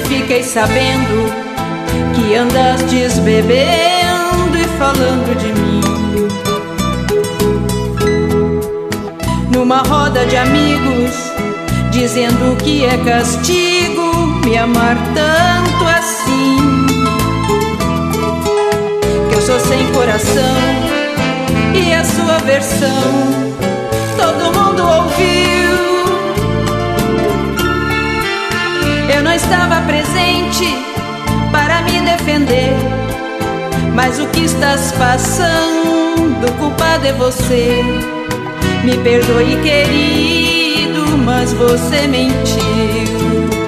fiquei sabendo que andastes bebendo e falando de mim. Numa roda de amigos, dizendo que é castigo me amar tanto assim, que eu sou sem coração e a sua versão todo mundo ouviu. Eu não estava presente para me defender, mas o que estás passando, o culpado é você. Me perdoe, querido, mas você mentiu.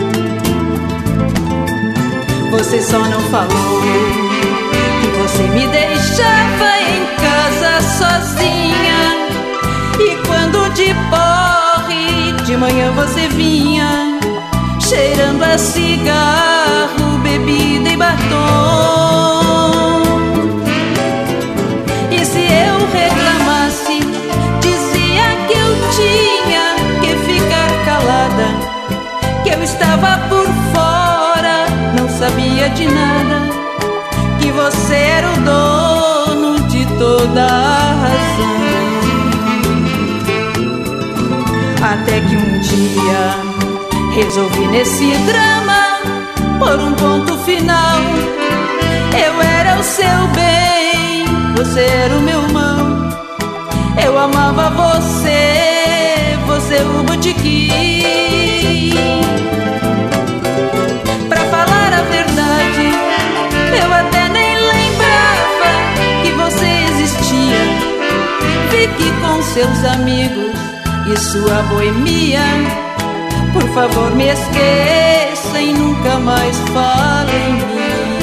Você só não falou que você me deixava em casa sozinha, e quando de porre de manhã você vinha, cheirando a cigarro, bebida e batom. E se eu reclamasse, dizia que eu tinha que ficar calada, que eu estava por fora, não sabia de nada, que você era o dono de toda a razão. Até que um dia resolvi nesse drama pôr um ponto final. Eu era o seu bem, você era o meu mal. Eu amava você, você o botiquim. Pra falar a verdade, eu até nem lembrava que você existia. Fique com seus amigos e sua boemia. Por favor, me esqueça e nunca mais fale em mim.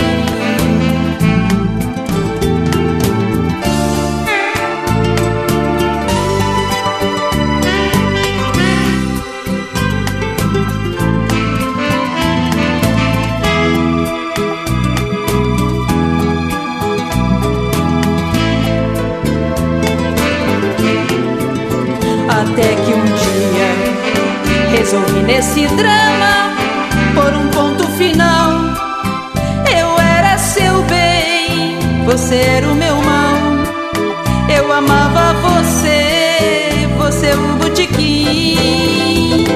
Até que um dia resolvi nesse drama pôr um ponto final. Eu era seu bem, você era o meu mal. Eu amava você, você o botiquim.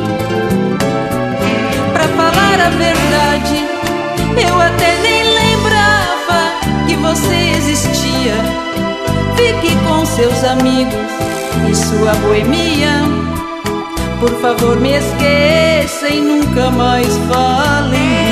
Pra falar a verdade, eu até nem lembrava que você existia. Fique com seus amigos e sua boemia. Por favor, me esqueça e nunca mais fale.